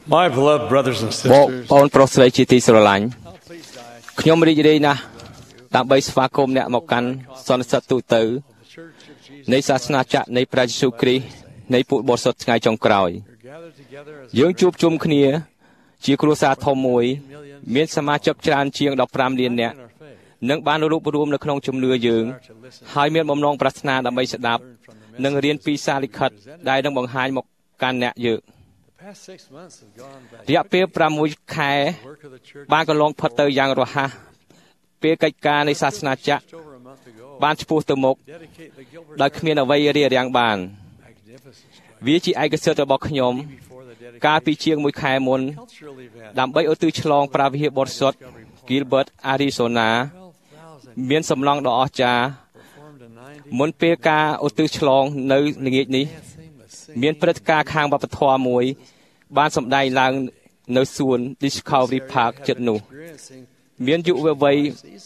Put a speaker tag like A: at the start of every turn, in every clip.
A: My beloved brothers and
B: បង
A: sisters,
B: ប្អូនប្រុសស្រីជាទីស្រឡាញ់ខ្ញុំរីករាយណាស់ដើម្បីស្វាគមន៍អ្នកមកកាន់សន្និសីទទូទៅនៃសាសនាចក្រនៃព្រះយេស៊ូវគ្រីស្ទនៃពុទ្ធបរិស័ទថ្ងៃចុងក្រោយ
A: gathered together as
B: យើងជួបជុំគ្នាជាគ្រួសារធំមួយមានសមាជិកច្រើនជាង15លាននាក់និងបានរួបរวมនៅក្នុងជំនឿយើងហើយមានបំណងប្រាថ្នាដើម្បីស្ដាប់និងរៀនពីសារលិខិតដែលនឹងបង្ហាញមកកាន់អ្នកយើង
A: the past 6 months have gone by.
B: រយៈពេល6ខែ
A: Work of the church
B: បានកន្លងផុតទៅយ៉ាងរហ័សពេលកិច្ចការនៃសាសនាចក្រ
A: just over a month ago
B: បានឆ្ពោះទៅមុខ
A: dedicate the Gilbert
B: ដោយគ្មានអ្វីរារាំងបាន
A: magnificent strike
B: វាជាឯកសិទ្ធិរបស់ខ្ញុំ
A: before the
B: កាលពី
A: dedication
B: ជាង1ខែមុន
A: cultural event.
B: ដើម្បីឧទ្ទិសឆ្លងប្រាវិហាបរិសុទ្ធ Gilbert Arizona
A: 12,000
B: មានសំឡងដ៏អស្ចារ្យ
A: performed in 90
B: មុនពេលការឧទ្ទិសឆ្លងនៅល្ងាចនេះ
A: dancing with singing.
B: មានព្រឹត្តិការណ៍ខាងវប្បធម៌មួយបានសម្ដែងឡើងនៅសួន Discovery Park ជិតនោះ
A: Experiencing
B: មានយុវវ័យ
A: season.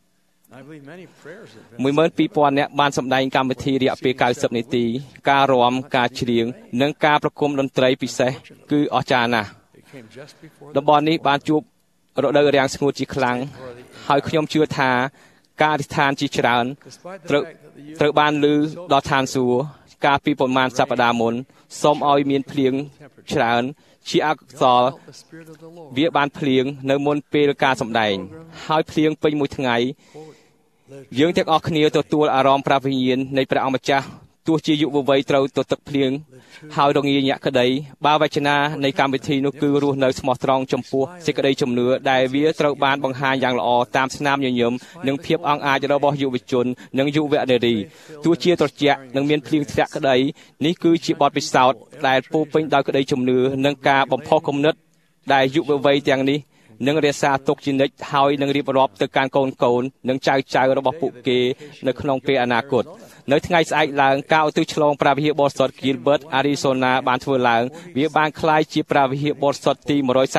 A: I believe many prayers have been
B: 12,000 នាក់បានសម្ដែងកម្មវិធីរយៈពេល90នាទីការរាំការច្រៀងនិងការប្រគំតន្ត្រីពិសេសគឺអស្ចារ្យណាស់
A: it came just before
B: តំបន់នេះបានជួបរដូវរាំងស្ងួតជាខ្លាំងហើយខ្ញុំជឿថាការអធិដ្ឋានជាច្រើន
A: despite the
B: ត្រូវ
A: fact that the youth
B: ត្រូវបានលើដល់ឋានសួគ៌កាលពីប្រមាណសប្តាហ៍មុនសូមឲ្យមានភ្លៀងច្រើនជាអកុសល
A: felt the spirit of the Lord.
B: វាបានភ្លៀងនៅមុនពេលការសម្ដែងហើយភ្លៀងពេញមួយថ្ងៃយើងទាំងអស់គ្នាទទួលអារម្មណ៍ប្រាវិញ្ញាណនៃព្រះអង្គម្ចាស់ទោះជាយុវវ័យត្រូវទៅទឹកភ្លៀងហើយរងាញាក់ក្តីបើវចនានៃកម្មវិធីនោះគឺរស់នៅស្មោះត្រង់ចំពោះសេចក្តីជំនឿដែលវាត្រូវបានបង្ហាញយ៉ាងល្អតាមស្នាមញញឹមនិងភាពអង់អាចរបស់យុវជននិងយុវនារីទោះជាត្រជាក់និងមានភ្លៀងធ្លាក់ក្តីនេះគឺជាបទពិសោធន៍ដែលពោរពេញដោយក្តីជំនឿនិងការបំផុសគំនិតដែលយុវវ័យទាំងនេះនឹងរក្សាទុកជានិច្ចហើយនឹងរៀបរាប់ទៅកាន់កូននិងចៅរបស់ពួកគេនៅក្នុងពេលអនាគតនៅថ្ងៃស្អែកឡើងការឧទ្ទិសឆ្លងប្រាវិហាបរិសុទ្ធ Gilbert Arizona បានធ្វើឡើងវាបានក្លាយជាប្រាវិហាបរិសុទ្ធទី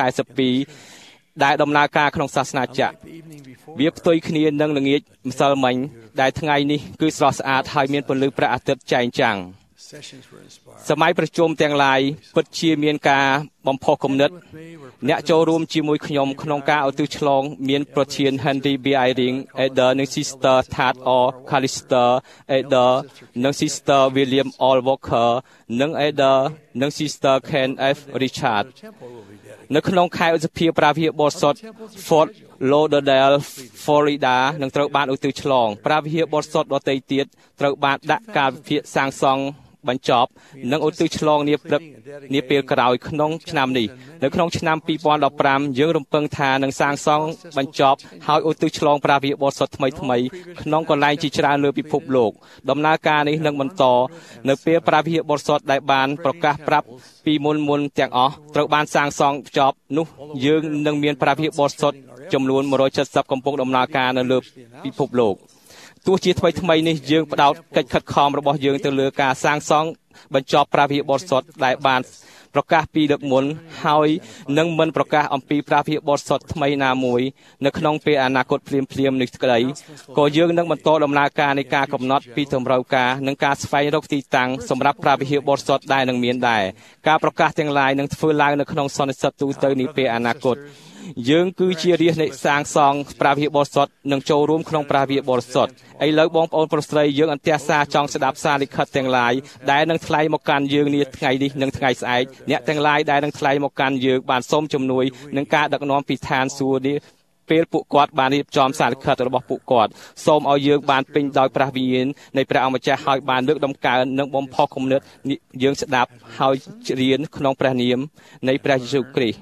B: 142ដែលដំណើរការក្នុងសាសនាចក្រ
A: The evening before
B: វាផ្ទុយគ្នានឹងល្ងាចម្សិលមិញដែលថ្ងៃនេះគឺស្រស់ស្អាតហើយមានពន្លឺព្រះអាទិត្យចែងចាំង
A: sessions were inspired.
B: សម័យប្រជុំទាំងឡាយពិតជាមានការបំផុសគំនិត
A: With me were
B: អ្នកចូលរួមជាមួយខ្ញុំក្នុងការឧទ្ទិសឆ្លងមានប្រធាន Henry B. Eyring Elder និង Sister Tad O. Callister Elder និង Sister William All Walker និង Elder និង Sister Ken F. Richard
A: the temple will be dedicated.
B: នៅក្នុងខែឧសភាប្រាវិហាបរិសុទ្ធ Fort Lauderdale Florida នឹងត្រូវបានឧទ្ទិសឆ្លងប្រាវិហាបរិសុទ្ធដទៃទៀតត្រូវបានដាក់ការវិភាគសាងសង់បញ្ចប់និងឧទ្ទិសឆ្លងនាពេលក្រោយក្នុងឆ្នាំនេះនៅក្នុងឆ្នាំ2015យើងរំពឹងថានឹងសាងសង់បញ្ចប់ហើយឧទ្ទិសឆ្លងប្រាវិហាបរិសុទ្ធថ្មីក្នុងកន្លែងជាច្រើនលើពិភពលោកដំណើរការនេះនឹងបន្តនៅពេលប្រាវិហាបរិសុទ្ធដែលបានប្រកាសប្រាប់ពីមុនទាំងអស់ត្រូវបានសាងសង់ចប់នោះយើងនឹងមានប្រាវិហាបរិសុទ្ធចំនួន170កំពុងដំណើរការនៅលើពិភពលោកទោះជាថ្មីនេះយើងផ្ដោតកិច្ចខិតខំរបស់យើងទៅលើការសាងសង់បញ្ចប់ប្រាវិហាបរិសុទ្ធដែលបានប្រកាសពីលើកមុនហើយនឹងមិនប្រកាសអំពីប្រាវិហាបរិសុទ្ធថ្មីណាមួយនៅក្នុងពេលអនាគតភ្លាមនេះក្តីក៏យើងនឹងបន្តដំណើរការនៃការកំណត់ពីតម្រូវការនិងការស្វែងរកទីតាំងសម្រាប់ប្រាវិហាបរិសុទ្ធដែលនឹងមានដែរការប្រកាសទាំងឡាយនឹងធ្វើឡើងនៅក្នុងសន្និសីទទូទៅនាពេលអនាគតយើងគឺជារាជនៃសាងសង់ប្រាវិហាបរិសុទ្ធនិងចូលរួមក្នុងប្រាវិហាបរិសុទ្ធឥឡូវបងប្អូនប្រុសស្រីយើងអន្តរសាចង់ស្ដាប់សារលិខិតទាំងឡាយដែលនឹងថ្លែងមកកាន់យើងនាថ្ងៃនេះនិងថ្ងៃស្អែកអ្នកទាំងឡាយដែលនឹងថ្លែងមកកាន់យើងបានសូមជំនួយនឹងការដឹកនាំពីឋានសួគ៌នេះពេលពួកគាត់បានរៀបចំសារលិខិតរបស់ពួកគាត់សូមឲ្យយើងបានពេញដោយព្រះវិញ្ញាណនៃព្រះអង្គម្ចាស់ហើយបានលើកដំកើងនិងបំផុសគំនិតយើងស្ដាប់ហើយរៀនក្នុងព្រះនាមនៃព្រះយេស៊ូវគ្រីស្ទ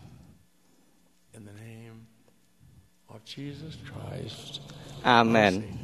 A: In the name of Jesus Christ.
B: Amen.